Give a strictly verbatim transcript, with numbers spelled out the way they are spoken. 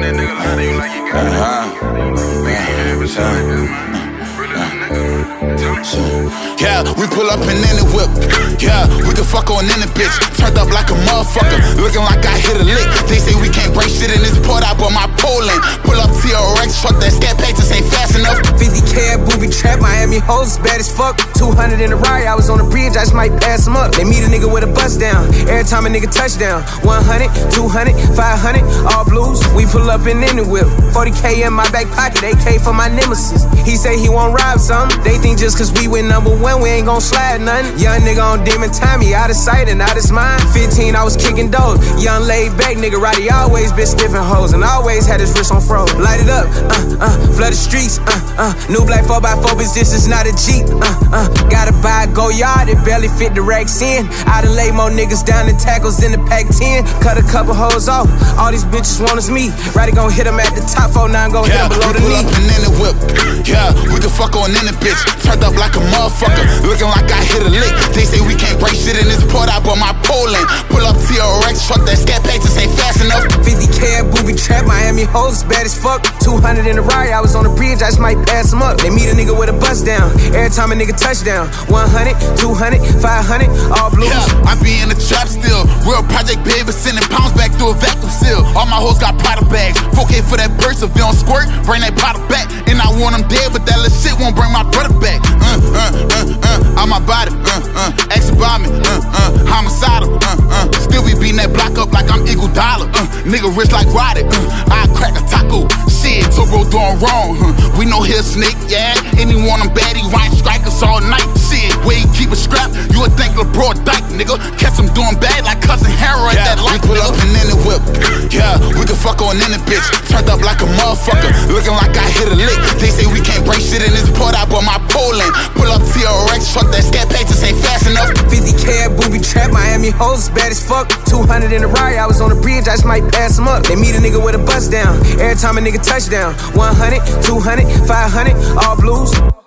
Yeah, we pull up in any whip. Yeah, we can fuck on any bitch. Turned up like a motherfucker, looking like I hit a lick. They say we can't break shit in this port, I bought my Poland. Pull up T R X truck, that scat pages ain't fast enough. fifty K at booby trap, Miami hoes bad as fuck. two hundred in the ride, I was on the bridge, I just might pass them up. They meet a nigga with a bust down, every time a nigga touchdown. one hundred, two hundred, five hundred, all blues. We pull up in any whip. forty K in my back pocket, A K for my nemesis. He say he won't rob something. They think just cause we went number one, we ain't gon' slide nothing. Young nigga on demon time, he out of sight and out his mind. fifteen, I was kicking doors. Young laid back nigga, Roddy always been stiffin' hoes and always had his wrist on froze. Light it up, uh, uh, flood the streets, uh, uh. New black four by four, bitch, this is not a Jeep, uh, uh. Gotta buy a Go-Yard, it barely fit the racks in. I done laid more niggas down than tackles in the Pac ten. Cut a couple hoes off, all these bitches want us me. Roddy gon' hit him at the top, four nine gon' yeah, hit him below we the pull knee. Up in any whip. Yeah, we can fuck on any bitch. Turned up like a motherfucker, looking like I hit a lick. They say we can't break shit in this port, I bought my Poland. Pull up T R X truck, that scat pages ain't fast enough. fifty K at booby trap, Miami hoes bad as fuck. two hundred in the ride, I was on the bridge, I just might pass them up. They meet a nigga with a bust down, every time a nigga touchdown. one hundred, two hundred, five hundred, all blues. Yeah, I be in the trap still. Real project baby, sending pounds back through a vacuum seal. All my hoes got Prada bags. four K for that burst, if you don't squirt, bring that powder back. And I want them dead, but that little shit won't bring my brother back. Uh, uh, uh, uh, on my body, uh, uh, ask about me, uh, uh, homicidal, uh, uh. Still be beating that block up like I'm Eagle Dollar, uh, nigga rich like Roddy, uh, I crack a taco, shit, Toro doing wrong, huh? We know he'll snake, yeah, and he want him bad, he rhyme strikers all night, shit, where he keep a scrap, you would think LeBron Dyke, nigga, catch him doing bad like Cousin Harold, yeah, that light, we pull nigga. Up in any whip, yeah, we can fuck on any bitch, turned up like a motherfucker, looking like I hit a lick, they say we can't break shit in this port, I bought my Poland, pull up T R X truck, that scat pages ain't fast enough. fifty K at booby trap, Miami hoes bad as fuck. two hundred in the ride, I was on the bridge, I just might pass them up. They meet a nigga with a bust down, every time a nigga touchdown. one hundred, two hundred, five hundred, all blues.